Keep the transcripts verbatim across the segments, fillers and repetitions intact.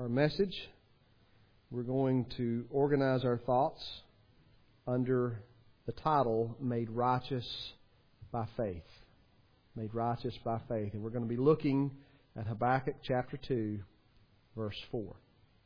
our message. We're going to organize our thoughts under the title, Made Righteous by Faith. Made Righteous by Faith. And we're going to be looking at Habakkuk chapter two, verse four.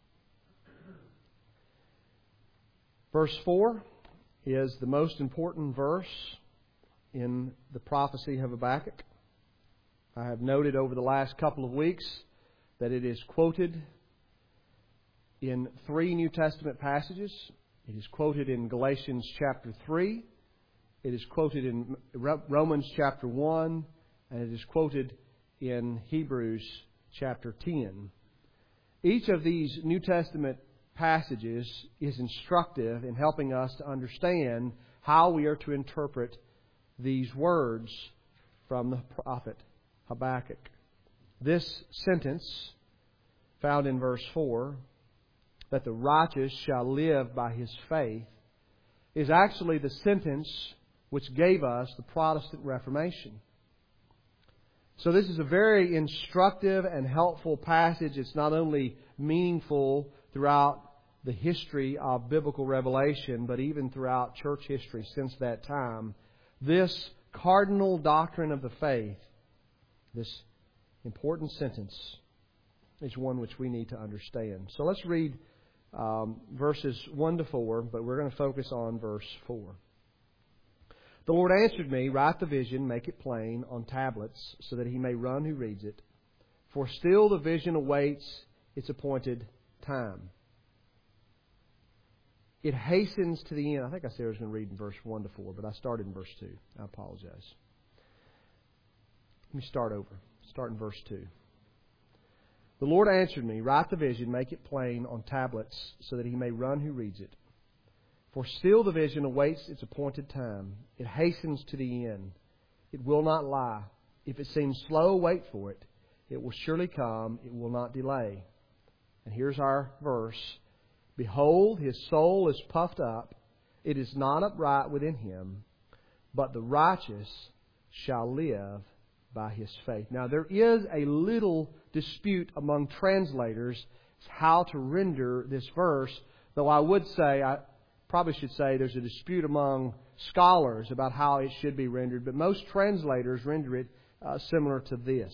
Verse four is the most important verse in the prophecy of Habakkuk. I have noted over the last couple of weeks that it is quoted in three New Testament passages. It is quoted in Galatians chapter three. It is quoted in Romans chapter one. And it is quoted in Hebrews chapter ten. Each of these New Testament passages is instructive in helping us to understand how we are to interpret these words from the prophet Habakkuk. This sentence, found in verse four, that the righteous shall live by his faith, is actually the sentence which gave us the Protestant Reformation. So this is a very instructive and helpful passage. It's not only meaningful throughout the history of biblical revelation, but even throughout church history since that time. This cardinal doctrine of the faith, this important sentence, is one which we need to understand. So let's read um, verses one to four, but we're going to focus on verse four. The Lord answered me, write the vision, make it plain on tablets, so that he may run who reads it. For still the vision awaits its appointed time. It hastens to the end. I think I said I was going to read in verse one to four, but I started in verse two. I apologize. Let me start over. Start in verse two. The Lord answered me, write the vision, make it plain on tablets, so that he may run who reads it. For still the vision awaits its appointed time. It hastens to the end. It will not lie. If it seems slow, wait for it. It will surely come. It will not delay. And here's our verse. Behold, his soul is puffed up. It is not upright within him. But the righteous shall live by his faith. Now there is a little dispute among translators how to render this verse. Though I would say... I, Probably should say there's a dispute among scholars about how it should be rendered, but most translators render it uh, similar to this.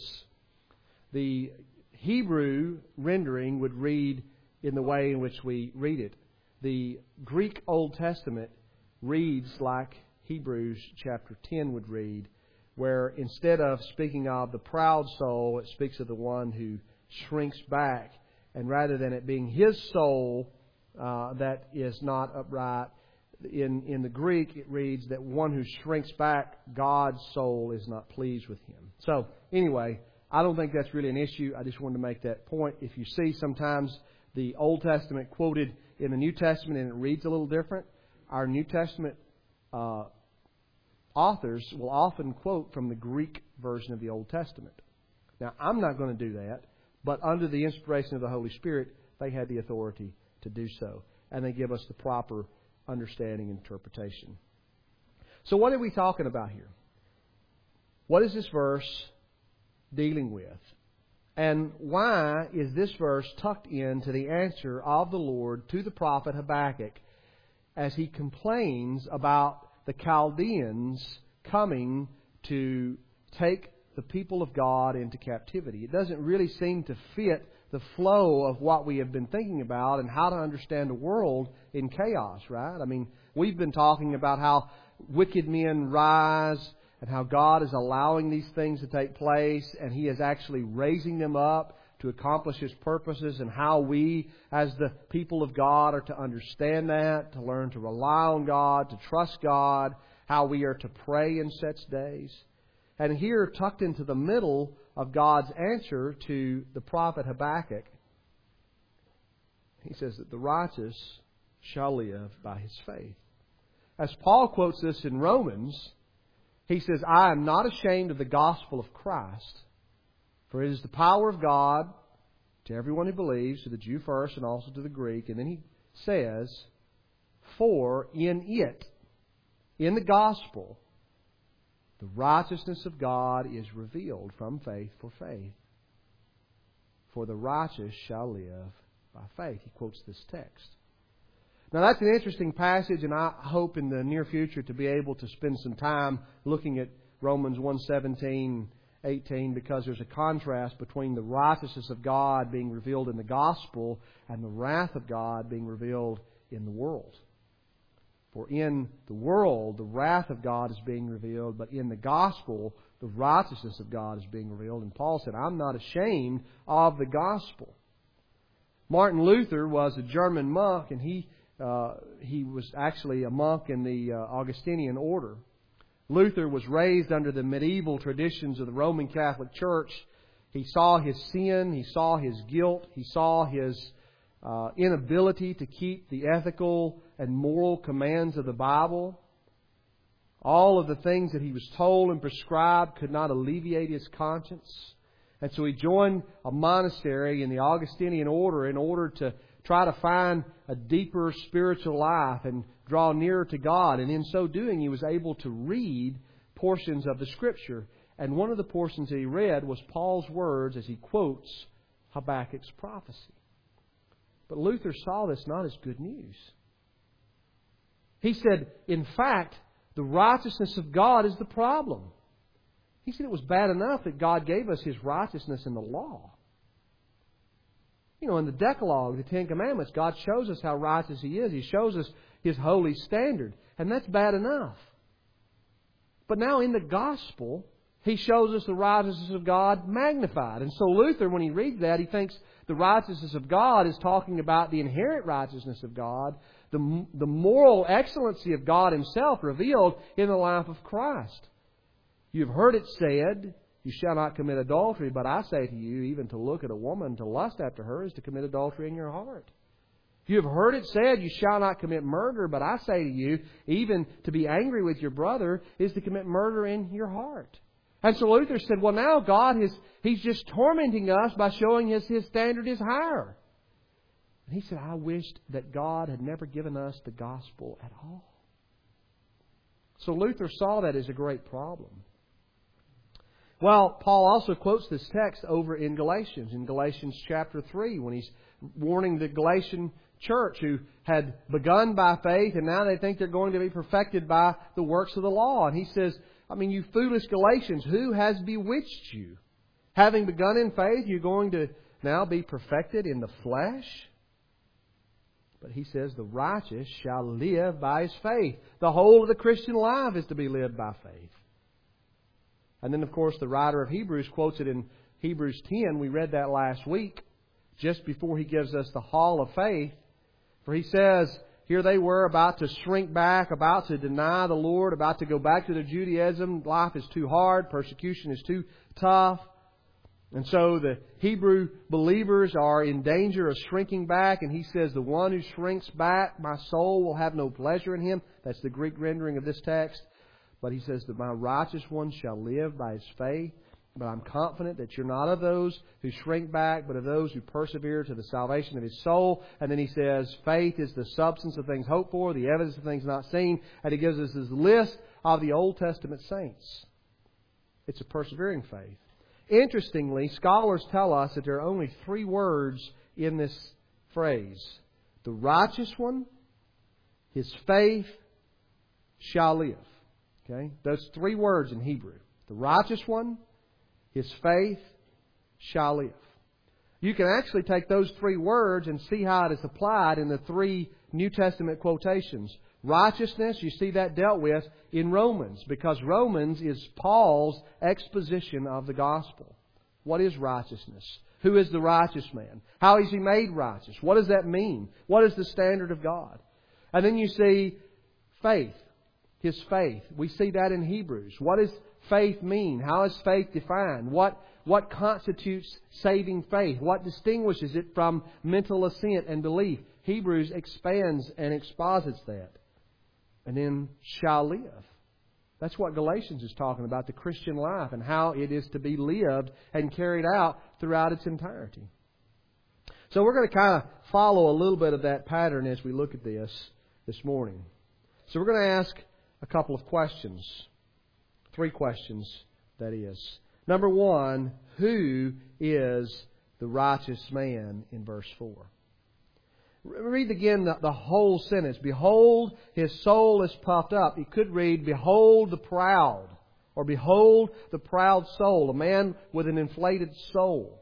The Hebrew rendering would read in the way in which we read it. The Greek Old Testament reads like Hebrews chapter ten would read, where instead of speaking of the proud soul, it speaks of the one who shrinks back. And rather than it being his soul Uh, that is not upright. In, in the Greek, it reads that one who shrinks back, God's soul is not pleased with him. So, anyway, I don't think that's really an issue. I just wanted to make that point. If you see sometimes the Old Testament quoted in the New Testament and it reads a little different, our New Testament uh, authors will often quote from the Greek version of the Old Testament. Now, I'm not going to do that, but under the inspiration of the Holy Spirit, they had the authority to do so. And they give us the proper understanding and interpretation. So what are we talking about here? What is this verse dealing with? And why is this verse tucked into the answer of the Lord to the prophet Habakkuk as he complains about the Chaldeans coming to take the people of God into captivity? It doesn't really seem to fit the flow of what we have been thinking about and how to understand a world in chaos, right? I mean, we've been talking about how wicked men rise and how God is allowing these things to take place and He is actually raising them up to accomplish His purposes, and how we as the people of God are to understand that, to learn to rely on God, to trust God, how we are to pray in such days. And here, tucked into the middle of God's answer to the prophet Habakkuk, he says that the righteous shall live by his faith. As Paul quotes this in Romans, he says, I am not ashamed of the gospel of Christ, for it is the power of God to everyone who believes, to the Jew first and also to the Greek. And then he says, for in it, in the gospel, the righteousness of God is revealed from faith for faith. For the righteous shall live by faith. He quotes this text. Now that's an interesting passage, and I hope in the near future to be able to spend some time looking at Romans one seventeen, eighteen, because there's a contrast between the righteousness of God being revealed in the gospel and the wrath of God being revealed in the world. For in the world, the wrath of God is being revealed, but in the gospel, the righteousness of God is being revealed. And Paul said, I'm not ashamed of the gospel. Martin Luther was a German monk, and he uh, he was actually a monk in the uh, Augustinian order. Luther was raised under the medieval traditions of the Roman Catholic Church. He saw his sin, he saw his guilt, he saw his uh, inability to keep the ethical and moral commands of the Bible. All of the things that he was told and prescribed could not alleviate his conscience. And so he joined a monastery in the Augustinian order in order to try to find a deeper spiritual life and draw nearer to God. And in so doing, he was able to read portions of the Scripture. And one of the portions that he read was Paul's words as he quotes Habakkuk's prophecy. But Luther saw this not as good news. He said, in fact, the righteousness of God is the problem. He said it was bad enough that God gave us His righteousness in the law. You know, in the Decalogue, the Ten Commandments, God shows us how righteous He is. He shows us His holy standard. And that's bad enough. But now in the gospel, He shows us the righteousness of God magnified. And so Luther, when he reads that, he thinks the righteousness of God is talking about the inherent righteousness of God, the, the moral excellency of God Himself revealed in the life of Christ. You've heard it said, you shall not commit adultery, but I say to you, even to look at a woman, to lust after her, is to commit adultery in your heart. You have heard it said, you shall not commit murder, but I say to you, even to be angry with your brother is to commit murder in your heart. And so Luther said, well, now God is He's just tormenting us by showing us His standard is higher. And he said, I wished that God had never given us the gospel at all. So Luther saw that as a great problem. Well, Paul also quotes this text over in Galatians, in Galatians chapter three, when he's warning the Galatian church who had begun by faith and now they think they're going to be perfected by the works of the law. And he says, I mean, you foolish Galatians, who has bewitched you? Having begun in faith, you're going to now be perfected in the flesh? But he says, the righteous shall live by his faith. The whole of the Christian life is to be lived by faith. And then, of course, the writer of Hebrews quotes it in Hebrews ten. We read that last week, just before he gives us the hall of faith. For he says, here they were about to shrink back, about to deny the Lord, about to go back to their Judaism. Life is too hard. Persecution is too tough. And so the Hebrew believers are in danger of shrinking back. And he says, the one who shrinks back, my soul will have no pleasure in him. That's the Greek rendering of this text. But he says that my righteous one shall live by his faith. But I'm confident that you're not of those who shrink back, but of those who persevere to the salvation of his soul. And then he says, faith is the substance of things hoped for, the evidence of things not seen. And he gives us this list of the Old Testament saints. It's a persevering faith. Interestingly, scholars tell us that there are only three words in this phrase. The righteous one, his faith, shall live. Okay? Those three words in Hebrew. The righteous one, his faith, shall live. You can actually take those three words and see how it is applied in the three New Testament quotations. Righteousness, you see that dealt with in Romans, because Romans is Paul's exposition of the gospel. What is righteousness? Who is the righteous man? How is he made righteous? What does that mean? What is the standard of God? And then you see faith, his faith. We see that in Hebrews. What does faith mean? How is faith defined? What What constitutes saving faith? What distinguishes it from mental assent and belief? Hebrews expands and exposits that. And then shall live. That's what Galatians is talking about, the Christian life and how it is to be lived and carried out throughout its entirety. So we're going to kind of follow a little bit of that pattern as we look at this this morning. So we're going to ask a couple of questions. Three questions, that is. Number one, who is the righteous man in verse four? Read again the, the whole sentence. Behold, his soul is puffed up. You could read, behold the proud. Or behold the proud soul. A man with an inflated soul.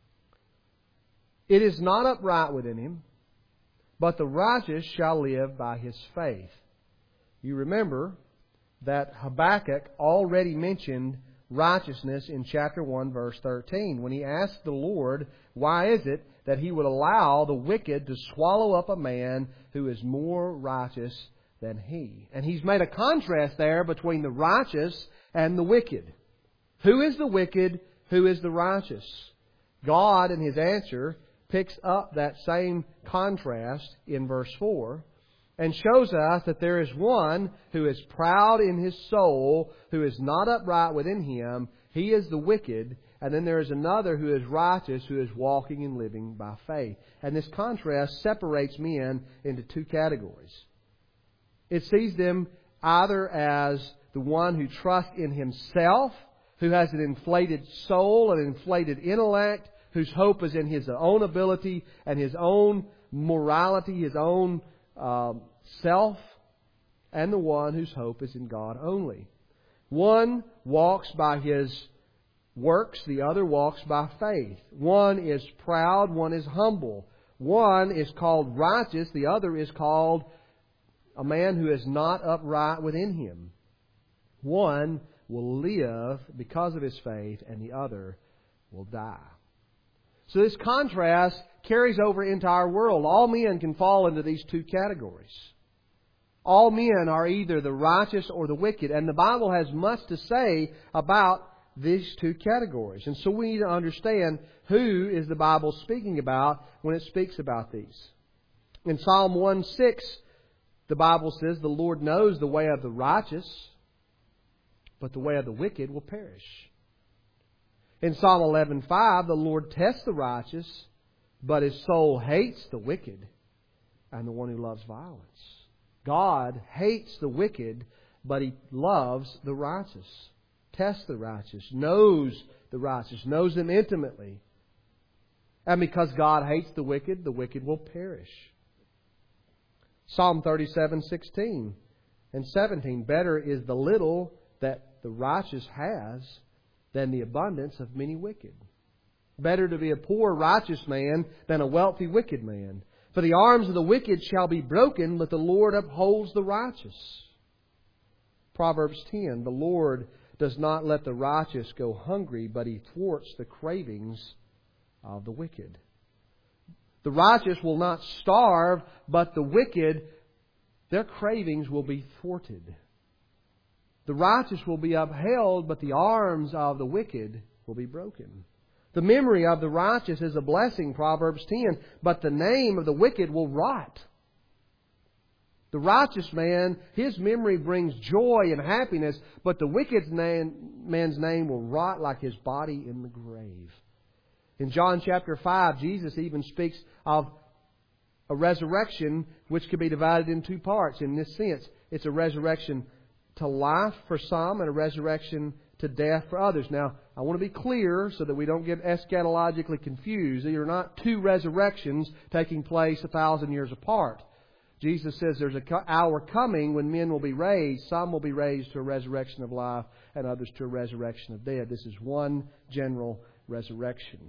It is not upright within him, but the righteous shall live by his faith. You remember that Habakkuk already mentioned righteousness in chapter one, verse thirteen, when he asked the Lord, why is it that He would allow the wicked to swallow up a man who is more righteous than he? And He's made a contrast there between the righteous and the wicked. Who is the wicked? Who is the righteous? God, in His answer, picks up that same contrast in verse four and shows us that there is one who is proud in his soul, who is not upright within him. He is the wicked. And then there is another who is righteous, who is walking and living by faith. And this contrast separates men into two categories. It sees them either as the one who trusts in himself, who has an inflated soul, an inflated intellect, whose hope is in his own ability and his own morality, his own um, self, and the one whose hope is in God only. One walks by his works, the other walks by faith. One is proud, one is humble. One is called righteous, the other is called a man who is not upright within him. One will live because of his faith, and the other will die. So this contrast carries over into our world. All men can fall into these two categories. All men are either the righteous or the wicked. And the Bible has much to say about these two categories. And so we need to understand who is the Bible speaking about when it speaks about these. In Psalm one six, the Bible says, the Lord knows the way of the righteous, but the way of the wicked will perish. In Psalm eleven five, the Lord tests the righteous, but His soul hates the wicked and the one who loves violence. God hates the wicked, but He loves the righteous. Tests the righteous, knows the righteous, knows them intimately. And because God hates the wicked, the wicked will perish. Psalm thirty-seven sixteen and seventeen, better is the little that the righteous has than the abundance of many wicked. Better to be a poor righteous man than a wealthy wicked man. For the arms of the wicked shall be broken, but the Lord upholds the righteous. Proverbs ten, the Lord does not let the righteous go hungry, but He thwarts the cravings of the wicked. The righteous will not starve, but the wicked, their cravings will be thwarted. The righteous will be upheld, but the arms of the wicked will be broken. The memory of the righteous is a blessing, Proverbs ten, but the name of the wicked will rot. The righteous man, his memory brings joy and happiness, but the wicked man, man's name will rot like his body in the grave. In John chapter five, Jesus even speaks of a resurrection which could be divided in two parts. In this sense, it's a resurrection to life for some and a resurrection to death for others. Now, I want to be clear so that we don't get eschatologically confused. There are not two resurrections taking place a thousand years apart. Jesus says there's an hour coming when men will be raised. Some will be raised to a resurrection of life and others to a resurrection of death. This is one general resurrection.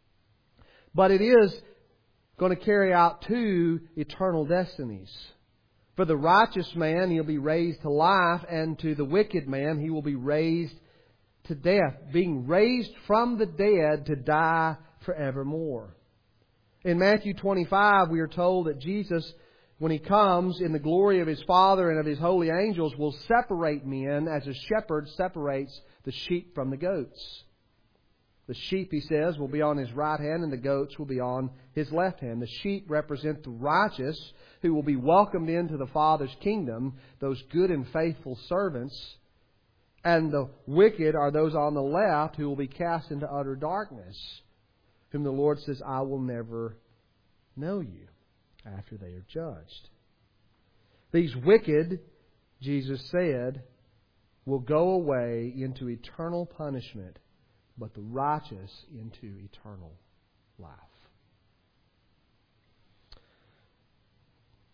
But it is going to carry out two eternal destinies. For the righteous man, he'll be raised to life, and to the wicked man, he will be raised to death, being raised from the dead to die forevermore. In Matthew twenty-five, we are told that Jesus, when He comes in the glory of His Father and of His holy angels, will separate men as a shepherd separates the sheep from the goats. The sheep, He says, will be on His right hand and the goats will be on His left hand. The sheep represent the righteous who will be welcomed into the Father's kingdom, those good and faithful servants. And the wicked are those on the left who will be cast into utter darkness, whom the Lord says, I will never know you, after they are judged. These wicked, Jesus said, will go away into eternal punishment, but the righteous into eternal life.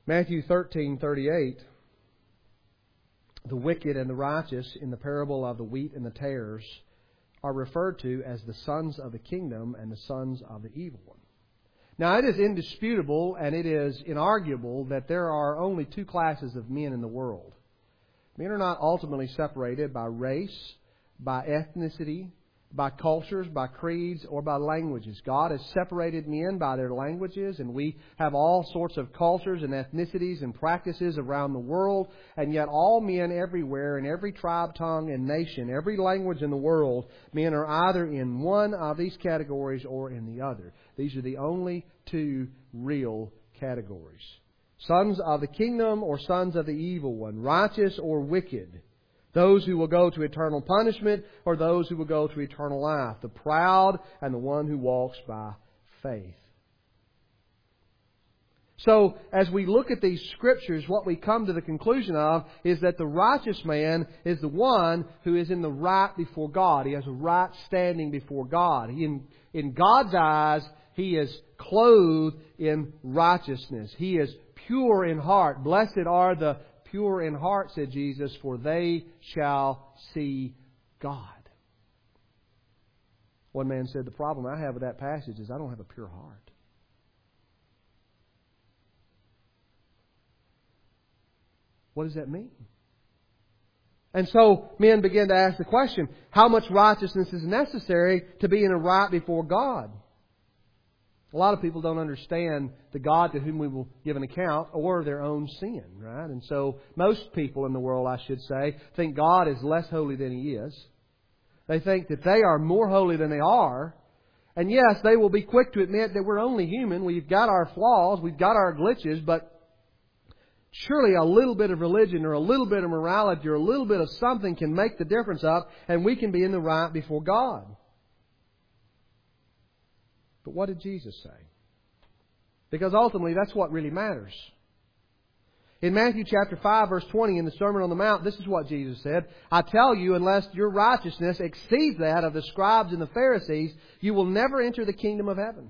Matthew thirteen thirty-eight, the wicked and the righteous in the parable of the wheat and the tares are referred to as the sons of the kingdom and the sons of the evil one. Now, it is indisputable and it is inarguable that there are only two classes of men in the world. Men are not ultimately separated by race, by ethnicity, by cultures, by creeds, or by languages. God has separated men by their languages, and we have all sorts of cultures and ethnicities and practices around the world, and yet all men everywhere, in every tribe, tongue, and nation, every language in the world, men are either in one of these categories or in the other. These are the only two real categories. Sons of the kingdom or sons of the evil one, righteous or wicked. Those who will go to eternal punishment or those who will go to eternal life. The proud and the one who walks by faith. So, as we look at these Scriptures, what we come to the conclusion of is that the righteous man is the one who is in the right before God. He has a right standing before God. He, in, in God's eyes, he is clothed in righteousness. He is pure in heart. Blessed are the pure in heart, said Jesus, for they shall see God. One man said, the problem I have with that passage is I don't have a pure heart. What does that mean? And so men begin to ask the question, how much righteousness is necessary to be in a right before God? A lot of people don't understand the God to whom we will give an account or their own sin, right? And so most people in the world, I should say, think God is less holy than He is. They think that they are more holy than they are. And yes, they will be quick to admit that we're only human. We've got our flaws. We've got our glitches. But surely a little bit of religion or a little bit of morality or a little bit of something can make the difference up, and we can be in the right before God. But what did Jesus say? Because ultimately that's what really matters. In Matthew chapter five verse twenty in the Sermon on the Mount, this is what Jesus said. I tell you, unless your righteousness exceeds that of the scribes and the Pharisees, you will never enter the kingdom of heaven.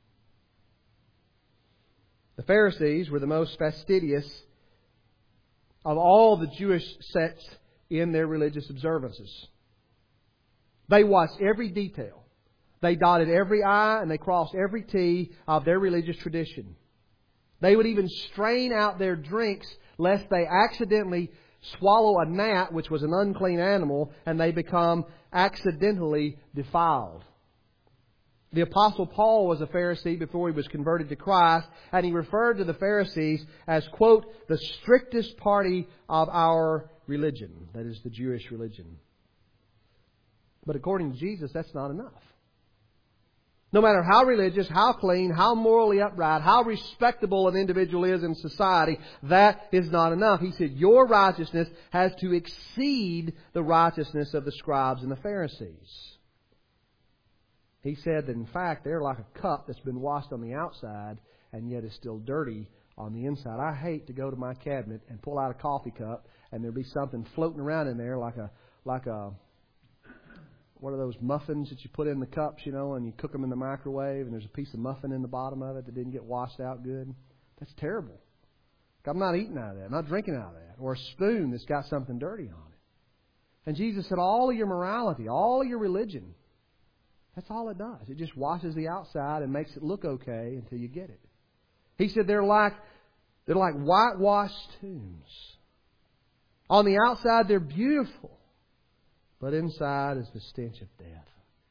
The Pharisees were the most fastidious of all the Jewish sects in their religious observances. They watched every detail. They dotted every I and they crossed every T of their religious tradition. They would even strain out their drinks lest they accidentally swallow a gnat, which was an unclean animal, and they become accidentally defiled. The Apostle Paul was a Pharisee before he was converted to Christ, and he referred to the Pharisees as, quote, the strictest party of our religion. That is the Jewish religion. But according to Jesus, that's not enough. No matter how religious, how clean, how morally upright, how respectable an individual is in society, that is not enough. He said, your righteousness has to exceed the righteousness of the scribes and the Pharisees. He said that in fact they're like a cup that's been washed on the outside and yet is still dirty on the inside. I hate to go to my cabinet and pull out a coffee cup and there'll be something floating around in there like a like a one of those muffins that you put in the cups, you know, and you cook them in the microwave, and there's a piece of muffin in the bottom of it that didn't get washed out good. That's terrible. I'm not eating out of that. I'm not drinking out of that. Or a spoon that's got something dirty on it. And Jesus said, all of your morality, all of your religion, that's all it does. It just washes the outside and makes it look okay until you get it. He said they're like they're like whitewashed tombs. On the outside, they're beautiful. But inside is the stench of death.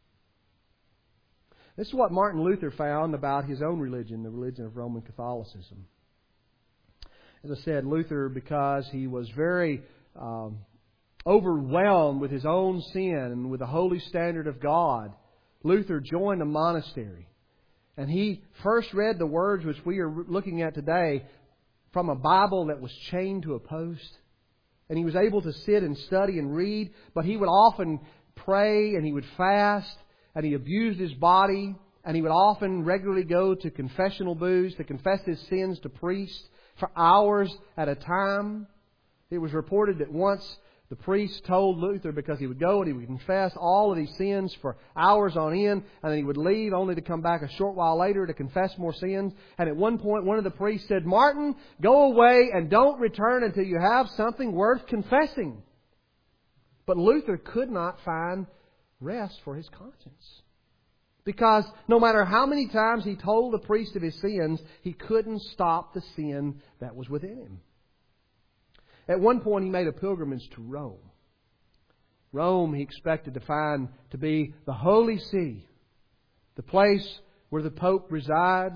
This is what Martin Luther found about his own religion, the religion of Roman Catholicism. As I said, Luther, because he was very um, overwhelmed with his own sin and with the holy standard of God, Luther joined a monastery. And he first read the words which we are looking at today from a Bible that was chained to a post. And he was able to sit and study and read, but he would often pray and he would fast and he abused his body and he would often regularly go to confessional booths to confess his sins to priests for hours at a time. It was reported that once The priest told Luther, because he would go and he would confess all of these sins for hours on end, and then he would leave only to come back a short while later to confess more sins. And at one point, one of the priests said, "Martin, go away and don't return until you have something worth confessing." But Luther could not find rest for his conscience. Because no matter how many times he told the priest of his sins, he couldn't stop the sin that was within him. At one point, he made a pilgrimage to Rome. Rome, he expected to find to be the Holy See, the place where the Pope resides.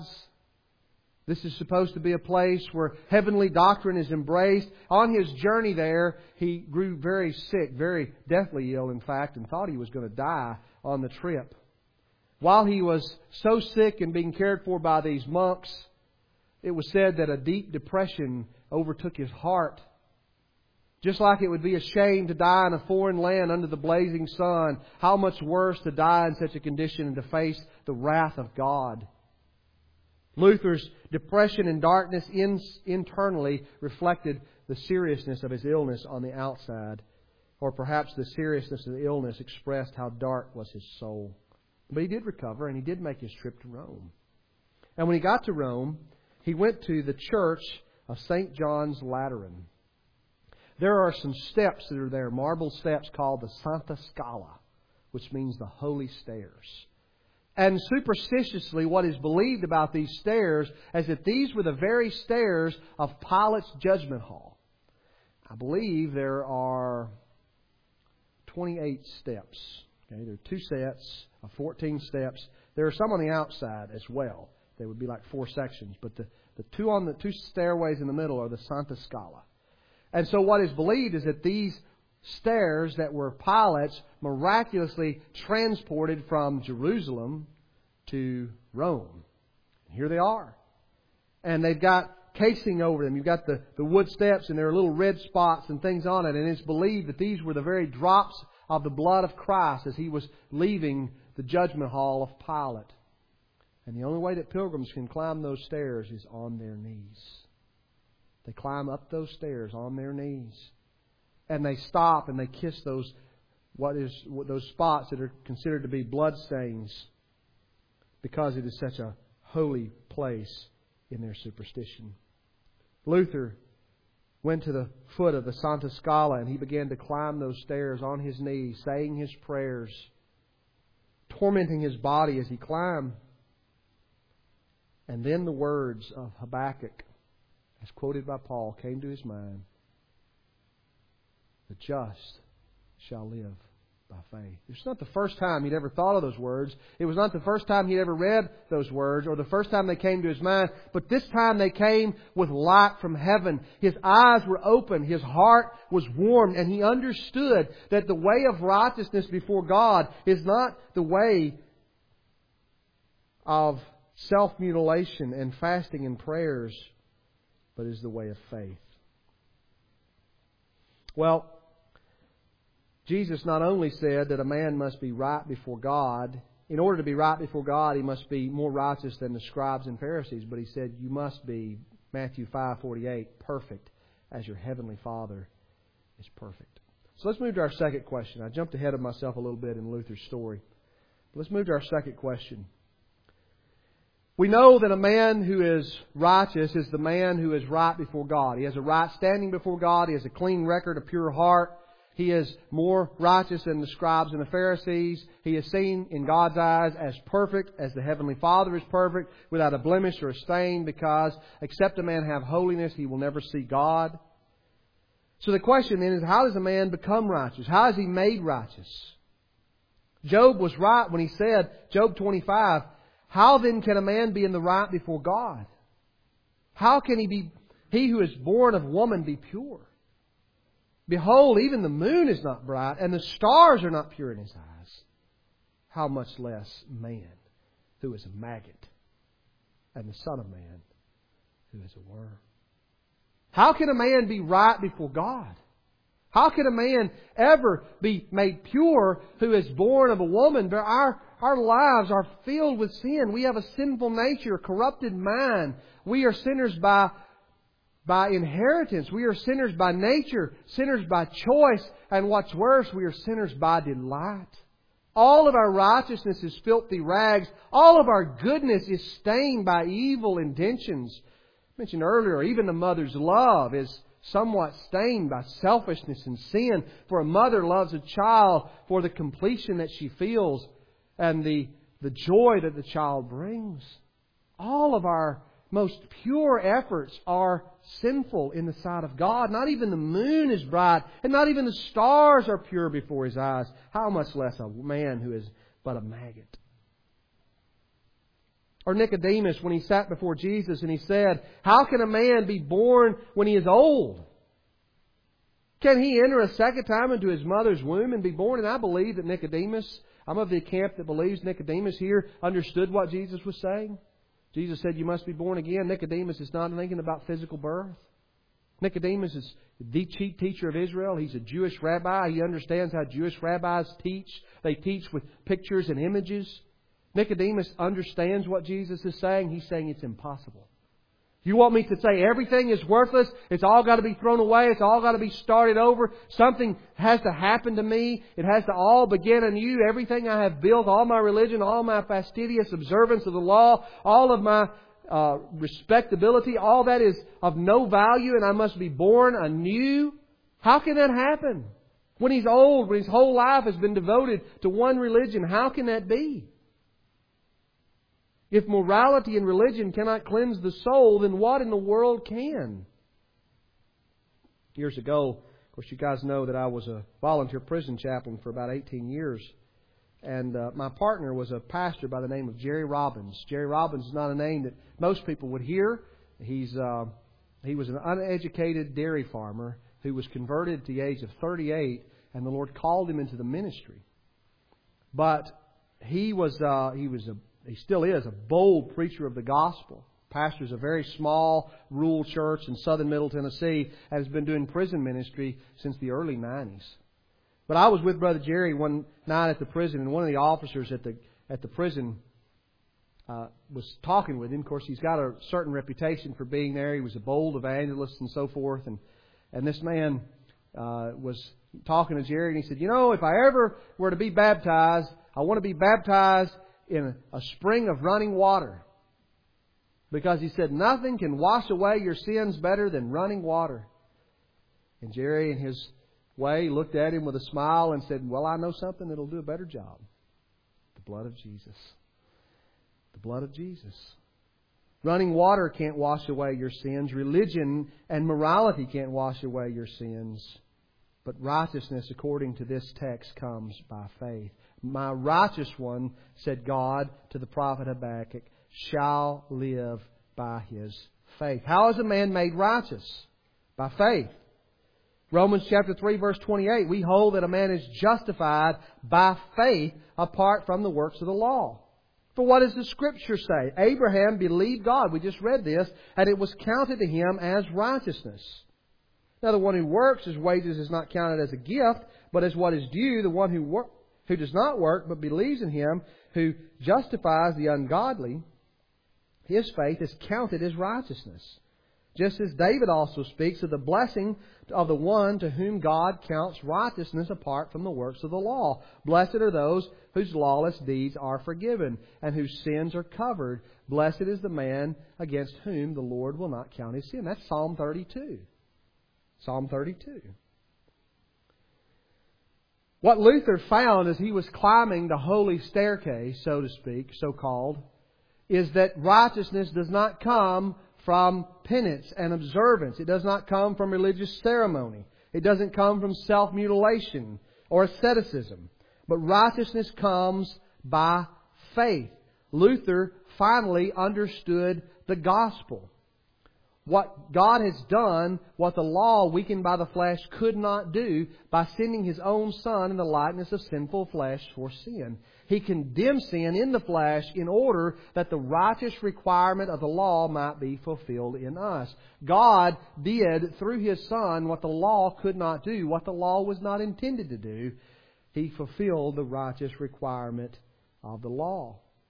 This is supposed to be a place where heavenly doctrine is embraced. On his journey there, he grew very sick, very deathly ill, in fact, and thought he was going to die on the trip. While he was so sick and being cared for by these monks, it was said that a deep depression overtook his heart. Just like it would be a shame to die in a foreign land under the blazing sun, how much worse to die in such a condition and to face the wrath of God. Luther's depression and darkness in, internally reflected the seriousness of his illness on the outside. Or perhaps the seriousness of the illness expressed how dark was his soul. But he did recover, and he did make his trip to Rome. And when he got to Rome, he went to the church of Saint John's Lateran. There are some steps that are there, marble steps called the Santa Scala, which means the holy stairs. And superstitiously, what is believed about these stairs is that these were the very stairs of Pilate's judgment hall. I believe there are twenty-eight steps. Okay, there are two sets of fourteen steps. There are some on the outside as well. They would be like four sections. But the, the two on the two stairways in the middle are the Santa Scala. And so what is believed is that these stairs that were Pilate's miraculously transported from Jerusalem to Rome. And here they are. And they've got casing over them. You've got the, the wood steps, and there are little red spots and things on it. And it's believed that these were the very drops of the blood of Christ as He was leaving the judgment hall of Pilate. And the only way that pilgrims can climb those stairs is on their knees. They climb up those stairs on their knees. And they stop and they kiss those what is those spots that are considered to be blood stains, because it is such a holy place in their superstition. Luther went to the foot of the Santa Scala and he began to climb those stairs on his knees, saying his prayers, tormenting his body as he climbed. And then the words of Habakkuk, as quoted by Paul, came to his mind. The just shall live by faith. It's not the first time he'd ever thought of those words. It was not the first time he'd ever read those words or the first time they came to his mind. But this time they came with light from heaven. His eyes were open. His heart was warmed. And he understood that the way of righteousness before God is not the way of self-mutilation and fasting and prayers, but is the way of faith. Well, Jesus not only said that a man must be right before God. In order to be right before God, he must be more righteous than the scribes and Pharisees. But he said you must be, Matthew five forty-eight, perfect as your heavenly Father is perfect. So let's move to our second question. I jumped ahead of myself a little bit in Luther's story. Let's move to our second question. We know that a man who is righteous is the man who is right before God. He has a right standing before God. He has a clean record, a pure heart. He is more righteous than the scribes and the Pharisees. He is seen in God's eyes as perfect, as the Heavenly Father is perfect, without a blemish or a stain, because except a man have holiness, he will never see God. So the question then is, how does a man become righteous? How is he made righteous? Job was right when he said, Job twenty-five, how then can a man be in the right before God? How can he be, he who is born of woman be pure? Behold, even the moon is not bright, and the stars are not pure in his eyes. How much less man, who is a maggot, and the Son of Man, who is a worm. How can a man be right before God? How can a man ever be made pure who is born of a woman? But our, our lives are filled with sin. We have a sinful nature, a corrupted mind. We are sinners by by inheritance. We are sinners by nature, sinners by choice, and what's worse, we are sinners by delight. All of our righteousness is filthy rags. All of our goodness is stained by evil intentions. I mentioned earlier, even a mother's love is somewhat stained by selfishness and sin. For a mother loves a child for the completion that she feels and the, the joy that the child brings. All of our most pure efforts are sinful in the sight of God. Not even the moon is bright, and not even the stars are pure before His eyes. How much less a man who is but a maggot. Or Nicodemus, when he sat before Jesus and he said, how can a man be born when he is old? Can he enter a second time into his mother's womb and be born? And I believe that Nicodemus, I'm of the camp that believes Nicodemus here understood what Jesus was saying. Jesus said, you must be born again. Nicodemus is not thinking about physical birth. Nicodemus is the chief teacher of Israel. He's a Jewish rabbi. He understands how Jewish rabbis teach. They teach with pictures and images. Nicodemus understands what Jesus is saying. He's saying it's impossible. You want me to say everything is worthless? It's all got to be thrown away. It's all got to be started over. Something has to happen to me. It has to all begin anew. Everything I have built, all my religion, all my fastidious observance of the law, all of my uh, respectability, all that is of no value, and I must be born anew. How can that happen? When he's old, when his whole life has been devoted to one religion, how can that be? If morality and religion cannot cleanse the soul, then what in the world can? Years ago, of course, you guys know that I was a volunteer prison chaplain for about eighteen years. And uh, my partner was a pastor by the name of Jerry Robbins. Jerry Robbins is not a name that most people would hear. He's uh, he was an uneducated dairy farmer who was converted at the age of thirty-eight, and the Lord called him into the ministry. But he was uh, he was a He still is a bold preacher of the gospel. Pastors a very small rural church in southern Middle Tennessee and has been doing prison ministry since the early nineties. But I was with Brother Jerry one night at the prison, and one of the officers at the at the prison uh, was talking with him. Of course, he's got a certain reputation for being there. He was a bold evangelist and so forth. And and this man uh, was talking to Jerry, and he said, "You know, if I ever were to be baptized, I want to be baptized in a spring of running water." Because he said, nothing can wash away your sins better than running water. And Jerry, in his way, looked at him with a smile and said, well, I know something that'll do a better job. The blood of Jesus. The blood of Jesus. Running water can't wash away your sins. Religion and morality can't wash away your sins. But righteousness, according to this text, comes by faith. My righteous one, said God to the prophet Habakkuk, shall live by his faith. How is a man made righteous? By faith. Romans chapter three verse twenty-eight, we hold that a man is justified by faith apart from the works of the law. For what does the Scripture say? Abraham believed God. We just read this. And it was counted to him as righteousness. Now the one who works, his wages is not counted as a gift, but as what is due. The one who works, who does not work, but believes in Him who justifies the ungodly, his faith is counted as righteousness. Just as David also speaks of the blessing of the one to whom God counts righteousness apart from the works of the law. Blessed are those whose lawless deeds are forgiven and whose sins are covered. Blessed is the man against whom the Lord will not count his sin. That's Psalm thirty-two. Psalm thirty-two. What Luther found as he was climbing the holy staircase, so to speak, so-called, is that righteousness does not come from penance and observance. It does not come from religious ceremony. It doesn't come from self-mutilation or asceticism. But righteousness comes by faith. Luther finally understood the gospel. What God has done, what the law weakened by the flesh could not do by sending His own Son in the likeness of sinful flesh for sin. He condemned sin in the flesh in order that the righteous requirement of the law might be fulfilled in us. God did through His Son what the law could not do, what the law was not intended to do. He fulfilled the righteous requirement of the law.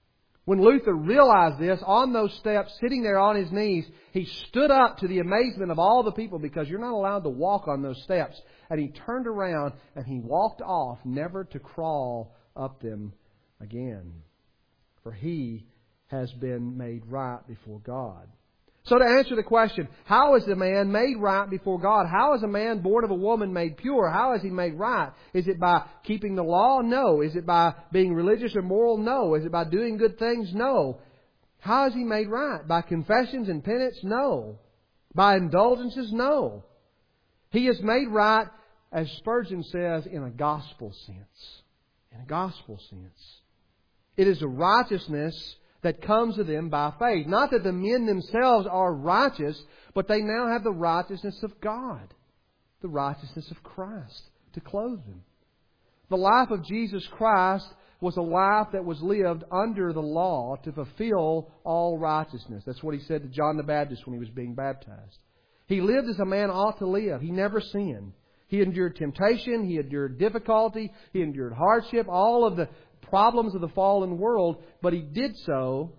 When Luther realized this, on those steps, sitting there on his knees, he stood up to the amazement of all the people, because you're not allowed to walk on those steps. And he turned around and he walked off, never to crawl up them again. For he has been made right before God. So to answer the question, how is a man made right before God? How is a man born of a woman made pure? How is he made right? Is it by keeping the law? No. Is it by being religious or moral? No. Is it by doing good things? No. How is he made right? By confessions and penance? No. By indulgences? No. He is made right, as Spurgeon says, in a gospel sense. In a gospel sense. It is a righteousness that comes to them by faith. Not that the men themselves are righteous, but they now have the righteousness of God. The righteousness of Christ to clothe them. The life of Jesus Christ was a life that was lived under the law to fulfill all righteousness. That's what He said to John the Baptist when he was being baptized. He lived as a man ought to live. He never sinned. He endured temptation. He endured difficulty. He endured hardship. All of the problems of the fallen world, but He did so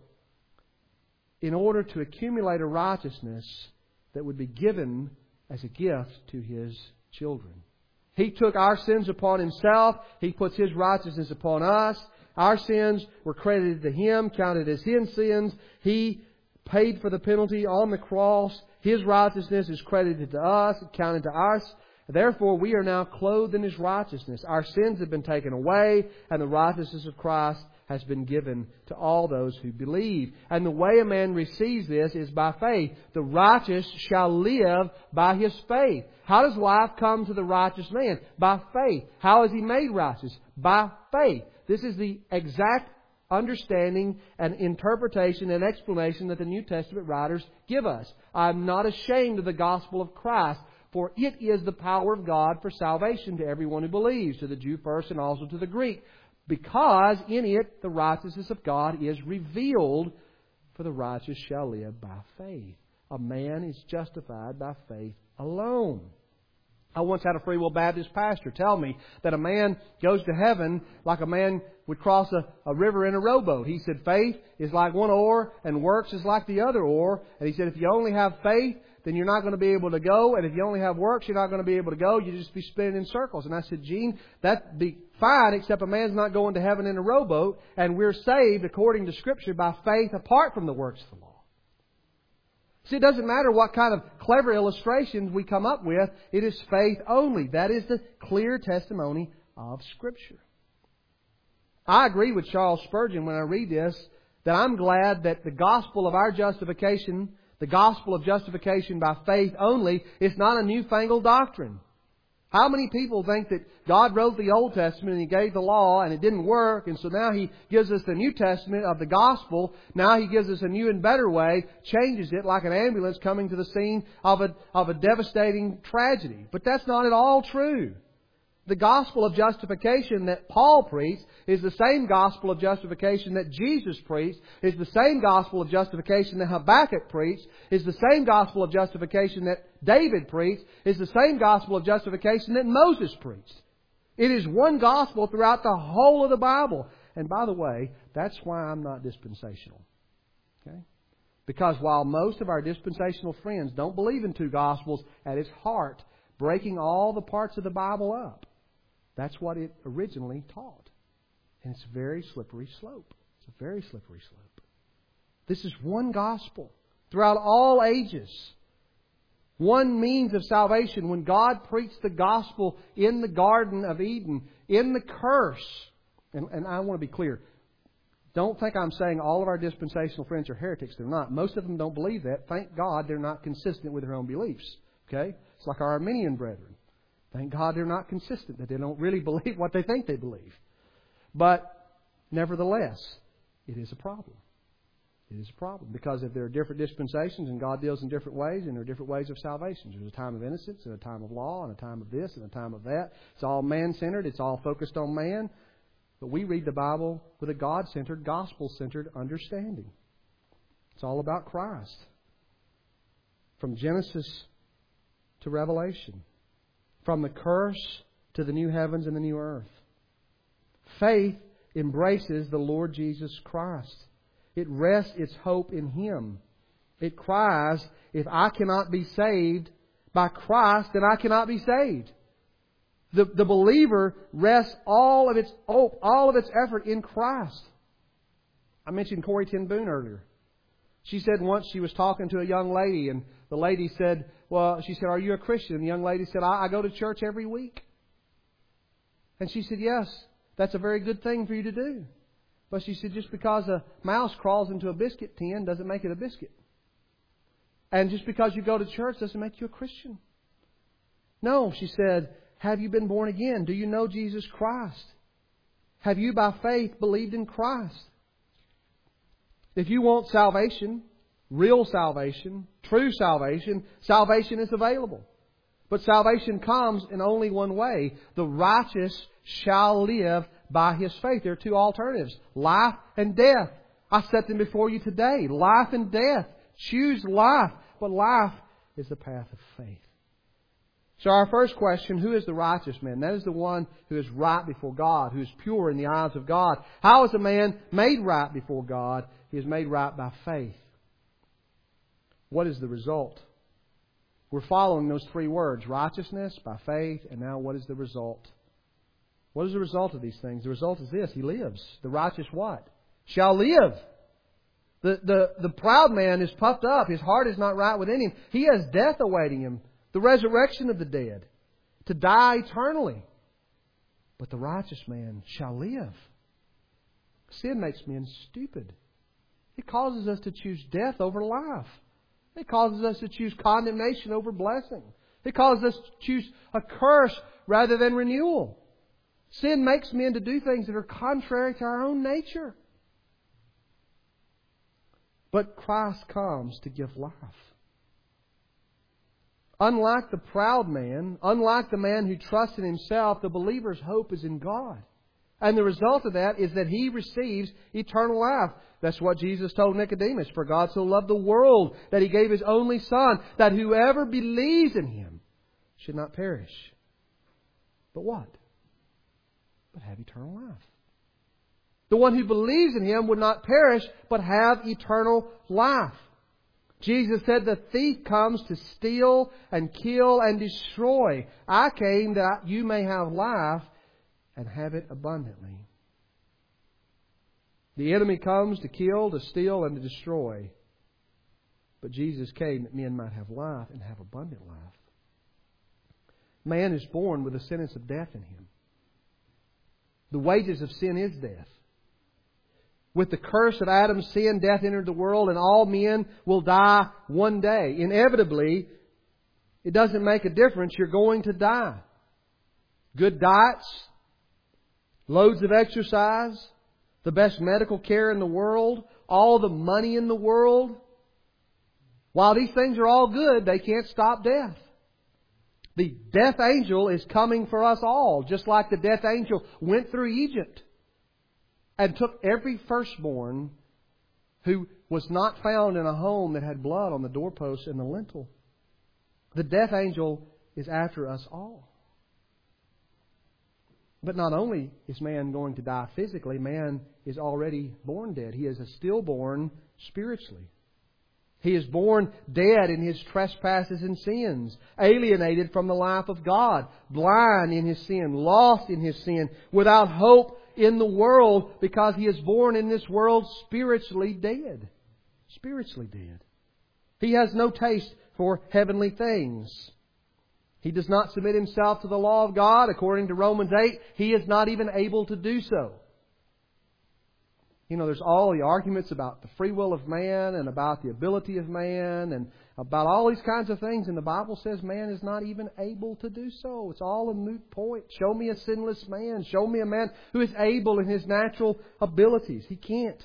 in order to accumulate a righteousness that would be given as a gift to His children. He took our sins upon Himself. He puts His righteousness upon us. Our sins were credited to Him, counted as His sins. He paid for the penalty on the cross. His righteousness is credited to us, counted to us. Therefore, we are now clothed in His righteousness. Our sins have been taken away, and the righteousness of Christ has been given to all those who believe. And the way a man receives this is by faith. The righteous shall live by his faith. How does life come to the righteous man? By faith. How is he made righteous? By faith. This is the exact understanding and interpretation and explanation that the New Testament writers give us. I'm not ashamed of the gospel of Christ, for it is the power of God for salvation to everyone who believes, to the Jew first and also to the Greek. Because in it the righteousness of God is revealed, for the righteous shall live by faith. A man is justified by faith alone. I once had a Free Will Baptist pastor tell me that a man goes to heaven like a man would cross a, a river in a rowboat. He said faith is like one oar and works is like the other oar. And he said if you only have faith, then you're not going to be able to go. And if you only have works, you're not going to be able to go. You'll just be spinning in circles. And I said, Gene, that'd be fine, except a man's not going to heaven in a rowboat. And we're saved, according to Scripture, by faith apart from the works of the law. See, it doesn't matter what kind of clever illustrations we come up with. It is faith only. That is the clear testimony of Scripture. I agree with Charles Spurgeon when I read this, that I'm glad that the gospel of our justification, the gospel of justification by faith only, is not a newfangled doctrine. How many people think that God wrote the Old Testament and He gave the law and it didn't work, and so now He gives us the New Testament of the gospel. Now He gives us a new and better way, changes it like an ambulance coming to the scene of a, of a devastating tragedy. But that's not at all true. The gospel of justification that Paul preached is the same gospel of justification that Jesus preached, is the same gospel of justification that Habakkuk preached, is the same gospel of justification that David preached, is the same gospel of justification that Moses preached. It is one gospel throughout the whole of the Bible. And by the way, that's why I'm not dispensational. Okay? Because while most of our dispensational friends don't believe in two gospels, at its heart, breaking all the parts of the Bible up, that's what it originally taught. And it's a very slippery slope. It's a very slippery slope. This is one gospel throughout all ages. One means of salvation. When God preached the gospel in the Garden of Eden, in the curse, and, and I want to be clear, don't think I'm saying all of our dispensational friends are heretics. They're not. Most of them don't believe that. Thank God they're not consistent with their own beliefs. Okay? It's like our Arminian brethren. Thank God they're not consistent, that they don't really believe what they think they believe. But nevertheless, it is a problem. It is a problem. Because if there are different dispensations and God deals in different ways, and there are different ways of salvation. There's a time of innocence and a time of law and a time of this and a time of that. It's all man-centered. It's all focused on man. But we read the Bible with a God-centered, gospel-centered understanding. It's all about Christ. From Genesis to Revelation. From the curse to the new heavens and the new earth. Faith embraces the Lord Jesus Christ. It rests its hope in Him. It cries, if I cannot be saved by Christ, then I cannot be saved. The, the believer rests all of its hope, all of its effort in Christ. I mentioned Corrie ten Boom earlier. She said once she was talking to a young lady, and the lady said, well, she said, are you a Christian? And the young lady said, I, I go to church every week. And she said, yes, that's a very good thing for you to do. But she said, just because a mouse crawls into a biscuit tin doesn't make it a biscuit. And just because you go to church doesn't make you a Christian. No, she said, have you been born again? Do you know Jesus Christ? Have you by faith believed in Christ? If you want salvation, real salvation, true salvation, salvation is available. But salvation comes in only one way. The righteous shall live by his faith. There are two alternatives, life and death. I set them before you today, life and death. Choose life, but life is the path of faith. So our first question, who is the righteous man? That is the one who is right before God, who is pure in the eyes of God. How is a man made right before God? He is made right by faith. What is the result? We're following those three words, righteousness, by faith, and now what is the result? What is the result of these things? The result is this, he lives. The righteous what? Shall live. The, the, the proud man is puffed up. His heart is not right within him. He has death awaiting him. The resurrection of the dead. To die eternally. But the righteous man shall live. Sin makes men stupid. It causes us to choose death over life. It causes us to choose condemnation over blessing. It causes us to choose a curse rather than renewal. Sin makes men to do things that are contrary to our own nature. But Christ comes to give life. Unlike the proud man, unlike the man who trusts in himself, the believer's hope is in God. And the result of that is that he receives eternal life. That's what Jesus told Nicodemus. For God so loved the world that He gave His only Son, that whoever believes in Him should not perish. But what? But have eternal life. The one who believes in Him would not perish, but have eternal life. Jesus said, the thief comes to steal and kill and destroy. I came that you may have life and have it abundantly. The enemy comes to kill, to steal, and to destroy. But Jesus came that men might have life and have abundant life. Man is born with a sentence of death in him. The wages of sin is death. With the curse of Adam's sin, death entered the world, and all men will die one day. Inevitably, it doesn't make a difference. You're going to die. Good diets, loads of exercise, the best medical care in the world, all the money in the world. While these things are all good, they can't stop death. The death angel is coming for us all, just like the death angel went through Egypt and took every firstborn who was not found in a home that had blood on the doorpost and the lintel. The death angel is after us all. But not only is man going to die physically, man is already born dead. He is a stillborn spiritually. He is born dead in his trespasses and sins, alienated from the life of God, blind in his sin, lost in his sin, without hope in the world, because he is born in this world spiritually dead. Spiritually dead. He has no taste for heavenly things. He does not submit himself to the law of God. According to Romans eight, he is not even able to do so. You know, there's all the arguments about the free will of man and about the ability of man and about all these kinds of things. And the Bible says man is not even able to do so. It's all a moot point. Show me a sinless man. Show me a man who is able in his natural abilities. He can't.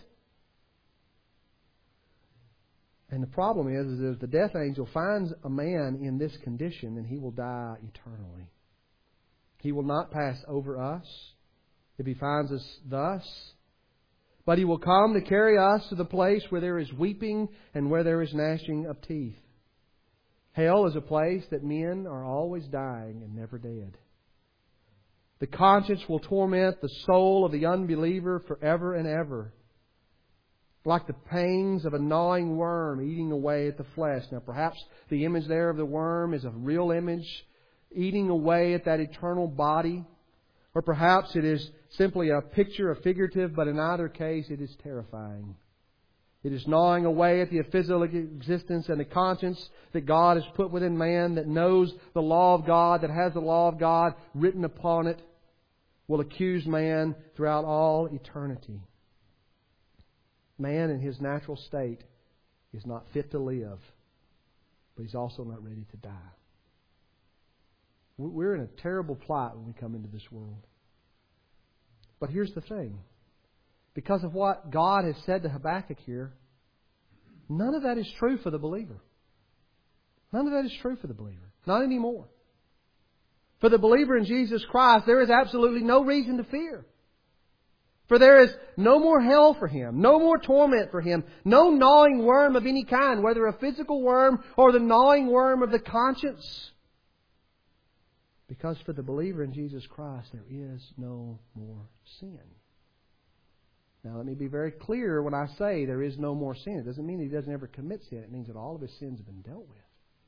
And the problem is, is that if the death angel finds a man in this condition, then he will die eternally. He will not pass over us if he finds us thus. But He will come to carry us to the place where there is weeping and where there is gnashing of teeth. Hell is a place that men are always dying and never dead. The conscience will torment the soul of the unbeliever forever and ever. like the pangs of a gnawing worm eating away at the flesh. Now perhaps the image there of the worm is a real image eating away at that eternal body. Or perhaps it is simply a picture, a figurative, but in either case it is terrifying. It is gnawing away at the physical existence and the conscience that God has put within man, that knows the law of God, that has the law of God written upon it, will accuse man throughout all eternity. Man in his natural state is not fit to live, but he's also not ready to die. We're in a terrible plight when we come into this world. But here's the thing. Because of what God has said to Habakkuk here, none of that is true for the believer. None of that is true for the believer. Not anymore. For the believer in Jesus Christ, there is absolutely no reason to fear. For there is no more hell for him, no more torment for him, no gnawing worm of any kind, whether a physical worm or the gnawing worm of the conscience. Because for the believer in Jesus Christ, there is no more sin. Now, let me be very clear when I say there is no more sin. It doesn't mean he doesn't ever commit sin. It means that all of his sins have been dealt with.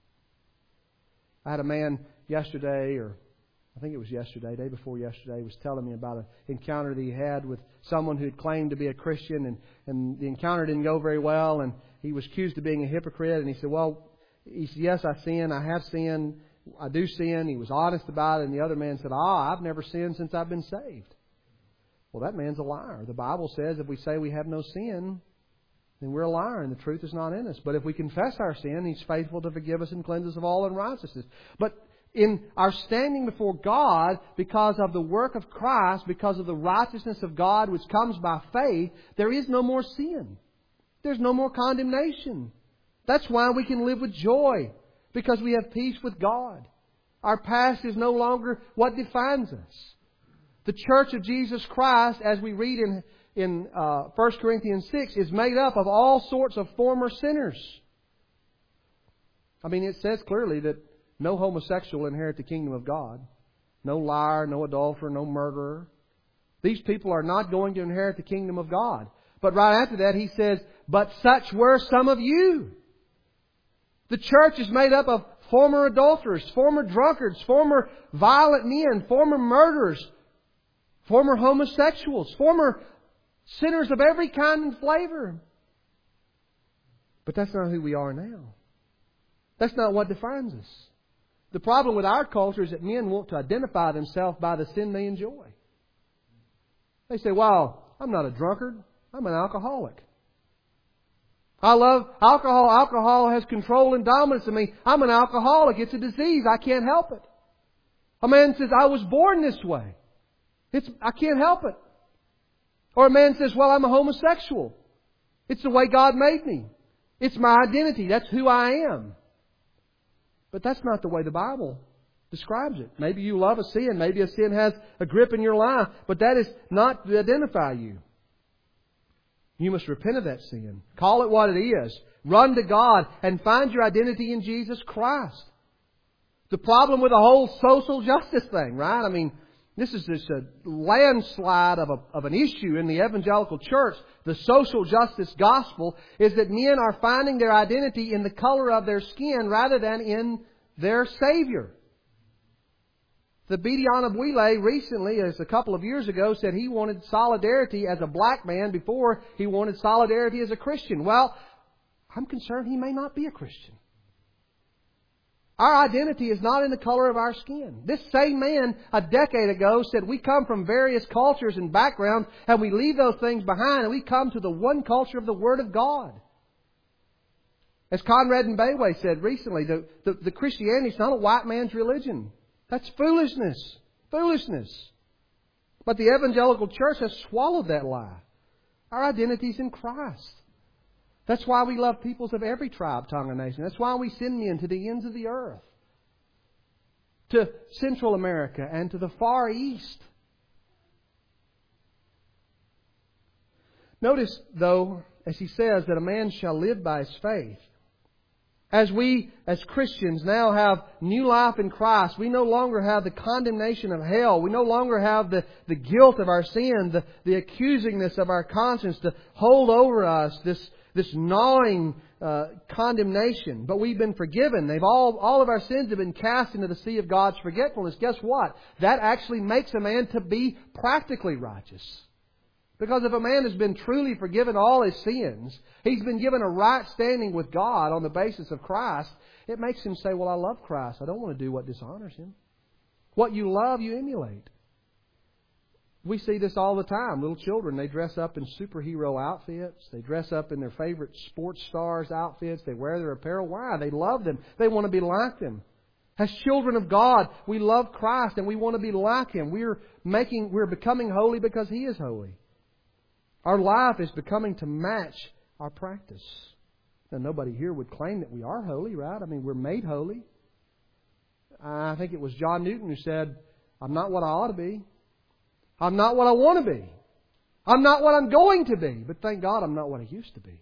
I had a man yesterday, or I think it was yesterday, day before yesterday, was telling me about an encounter that he had with someone who had claimed to be a Christian, and, and the encounter didn't go very well, and he was accused of being a hypocrite, and he said, well, he said, yes, I sin, I have sinned, I do sin. He was honest about it, and the other man said, ah, I've never sinned since I've been saved. Well, that man's a liar. The Bible says if we say we have no sin, then we're a liar and the truth is not in us. But if we confess our sin, He's faithful to forgive us and cleanse us of all unrighteousness. But in our standing before God, because of the work of Christ, because of the righteousness of God which comes by faith, there is no more sin. There's no more condemnation. That's why we can live with joy, because we have peace with God. Our past is no longer what defines us. The church of Jesus Christ, as we read in, in uh, First Corinthians six, is made up of all sorts of former sinners. I mean, it says clearly that no homosexual will inherit the kingdom of God. No liar, no adulterer, no murderer. These people are not going to inherit the kingdom of God. But right after that, he says, but such were some of you. The church is made up of former adulterers, former drunkards, former violent men, former murderers, former homosexuals, former sinners of every kind and flavor. But that's not who we are now. That's not what defines us. The problem with our culture is that men want to identify themselves by the sin they enjoy. They say, well, I'm not a drunkard. I'm an alcoholic. I love alcohol. Alcohol has control and dominance of me. I'm an alcoholic. It's a disease. I can't help it. A man says, I was born this way. It's, I can't help it. Or a man says, well, I'm a homosexual. It's the way God made me. It's my identity. That's who I am. But that's not the way the Bible describes it. Maybe you love a sin. Maybe a sin has a grip in your life. But that is not to identify you. You must repent of that sin. Call it what it is. Run to God and find your identity in Jesus Christ. The problem with the whole social justice thing, right? I mean, this is just a landslide of, a, of an issue in the evangelical church. The social justice gospel is that men are finding their identity in the color of their skin rather than in their Savior. The Bidiana Bwile recently, as a couple of years ago, said he wanted solidarity as a black man before he wanted solidarity as a Christian. Well, I'm concerned he may not be a Christian. Our identity is not in the color of our skin. This same man a decade ago said we come from various cultures and backgrounds and we leave those things behind and we come to the one culture of the Word of God. As Conrad and Bayway said recently, the, the, the Christianity is not a white man's religion. That's foolishness. Foolishness. But the evangelical church has swallowed that lie. Our identity is in Christ. That's why we love peoples of every tribe, tongue, and nation. That's why we send men to the ends of the earth. To Central America and to the Far East. Notice, though, as he says, that a man shall live by his faith. As we, as Christians, now have new life in Christ, we no longer have the condemnation of hell. We no longer have the, the guilt of our sin, the, the accusingness of our conscience to hold over us, this, this gnawing uh, condemnation. But we've been forgiven. They've all, all of our sins have been cast into the sea of God's forgetfulness. Guess what? That actually makes a man to be practically righteous. Because if a man has been truly forgiven all his sins, he's been given a right standing with God on the basis of Christ, it makes him say, well, I love Christ. I don't want to do what dishonors Him. What you love, you emulate. We see this all the time. Little children, they dress up in superhero outfits. They dress up in their favorite sports stars' outfits. They wear their apparel. Why? They love them. They want to be like them. As children of God, we love Christ and we want to be like Him. We're making, we're becoming holy because He is holy. Our life is becoming to match our practice. Now, nobody here would claim that we are holy, right? I mean, we're made holy. I think it was John Newton who said, I'm not what I ought to be. I'm not what I want to be. I'm not what I'm going to be. But thank God I'm not what I used to be.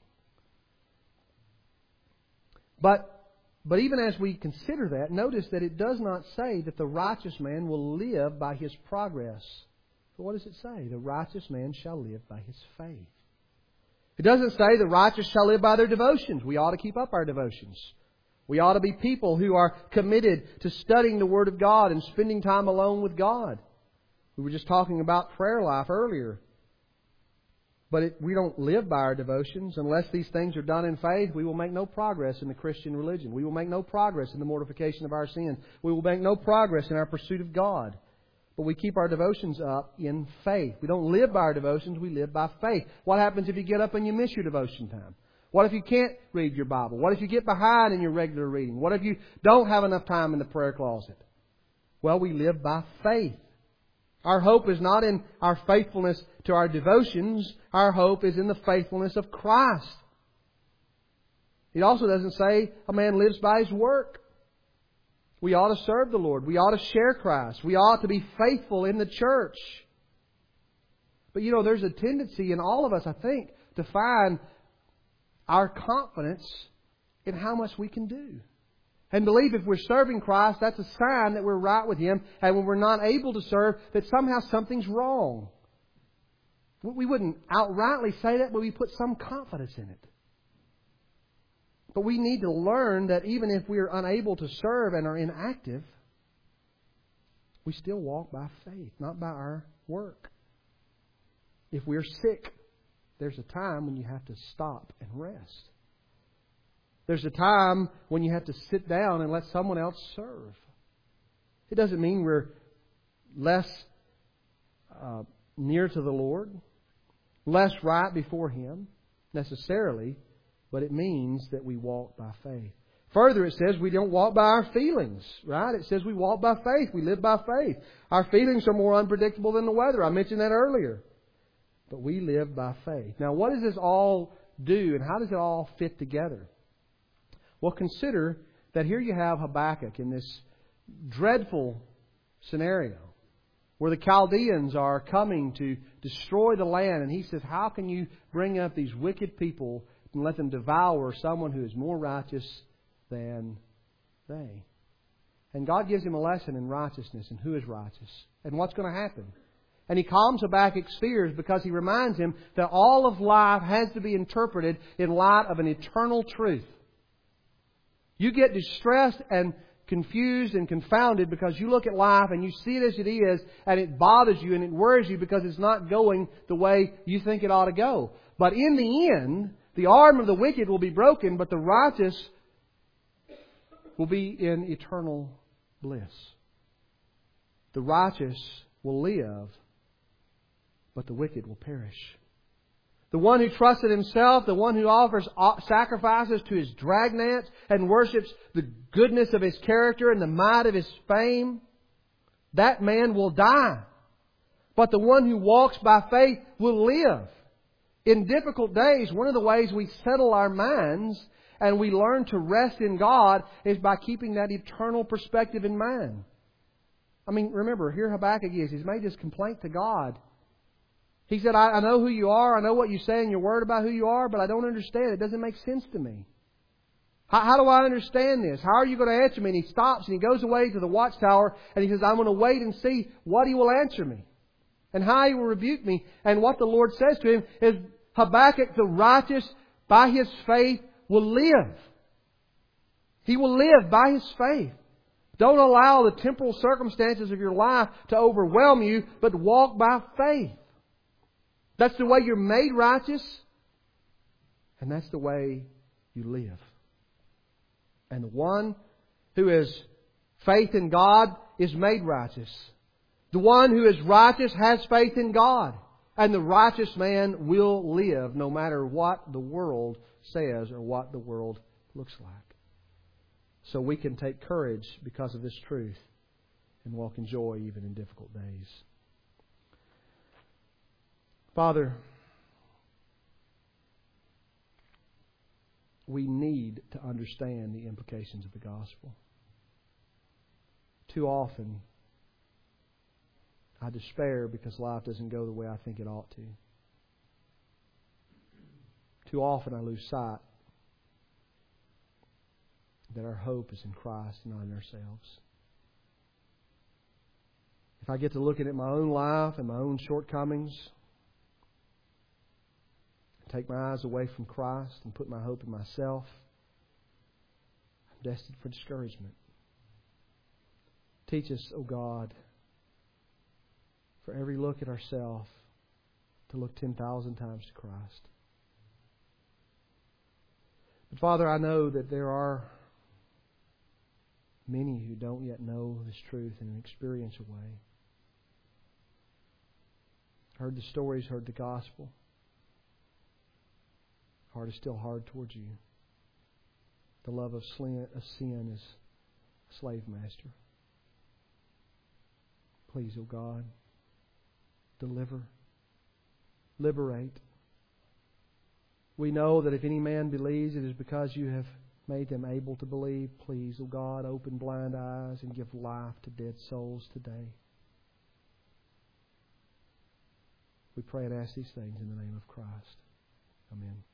But, but even as we consider that, notice that it does not say that the righteous man will live by his progress. But what does it say? The righteous man shall live by his faith. It doesn't say the righteous shall live by their devotions. We ought to keep up our devotions. We ought to be people who are committed to studying the Word of God and spending time alone with God. We were just talking about prayer life earlier. But it, we don't live by our devotions. Unless these things are done in faith, we will make no progress in the Christian religion. We will make no progress in the mortification of our sins. We will make no progress in our pursuit of God. But we keep our devotions up in faith. We don't live by our devotions, we live by faith. What happens if you get up and you miss your devotion time? What if you can't read your Bible? What if you get behind in your regular reading? What if you don't have enough time in the prayer closet? Well, we live by faith. Our hope is not in our faithfulness to our devotions. Our hope is in the faithfulness of Christ. It also doesn't say a man lives by his work. We ought to serve the Lord. We ought to share Christ. We ought to be faithful in the church. But you know, there's a tendency in all of us, I think, to find our confidence in how much we can do. And believe if we're serving Christ, that's a sign that we're right with Him. And when we're not able to serve, that somehow something's wrong. We wouldn't outrightly say that, but we put some confidence in it. But we need to learn that even if we are unable to serve and are inactive, we still walk by faith, not by our work. If we're sick, there's a time when you have to stop and rest. There's a time when you have to sit down and let someone else serve. It doesn't mean we're less uh, near to the Lord, less right before Him necessarily. But it means that we walk by faith. Further, it says we don't walk by our feelings, right? It says we walk by faith. We live by faith. Our feelings are more unpredictable than the weather. I mentioned that earlier. But we live by faith. Now, what does this all do and how does it all fit together? Well, consider that here you have Habakkuk in this dreadful scenario where the Chaldeans are coming to destroy the land. And he says, how can you bring up these wicked people and let them devour someone who is more righteous than they? And God gives him a lesson in righteousness and who is righteous and what's going to happen. And He calms Habakkuk's fears because He reminds him that all of life has to be interpreted in light of an eternal truth. You get distressed and confused and confounded because you look at life and you see it as it is and it bothers you and it worries you because it's not going the way you think it ought to go. But in the end, the arm of the wicked will be broken, but the righteous will be in eternal bliss. The righteous will live, but the wicked will perish. The one who trusts in himself, the one who offers sacrifices to his dragnets and worships the goodness of his character and the might of his fame, that man will die. But the one who walks by faith will live. In difficult days, one of the ways we settle our minds and we learn to rest in God is by keeping that eternal perspective in mind. I mean, remember, here Habakkuk is. He's made this complaint to God. He said, I, I know who you are. I know what you say in your word about who you are, but I don't understand. It doesn't make sense to me. How, how do I understand this? How are you going to answer me? And he stops and he goes away to the watchtower and he says, I'm going to wait and see what he will answer me and how he will rebuke me. And what the Lord says to him is, Habakkuk, the righteous, by his faith, will live. He will live by his faith. Don't allow the temporal circumstances of your life to overwhelm you, but walk by faith. That's the way you're made righteous, and that's the way you live. And the one who has faith in God is made righteous. The one who is righteous has faith in God. And the righteous man will live no matter what the world says or what the world looks like. So we can take courage because of this truth and walk in joy even in difficult days. Father, we need to understand the implications of the gospel. Too often, I despair because life doesn't go the way I think it ought to. Too often I lose sight that our hope is in Christ and not in ourselves. If I get to looking at my own life and my own shortcomings, take my eyes away from Christ and put my hope in myself, I'm destined for discouragement. Teach us, O God, for every look at ourselves to look ten thousand times to Christ. But Father, I know that there are many who don't yet know this truth in an experiential way. Heard the stories, heard the gospel. Heart is still hard towards you. The love of sin is a slave master. Please, O God, deliver, liberate. We know that if any man believes, it is because you have made them able to believe. Please, O God, open blind eyes and give life to dead souls today. We pray and ask these things in the name of Christ. Amen.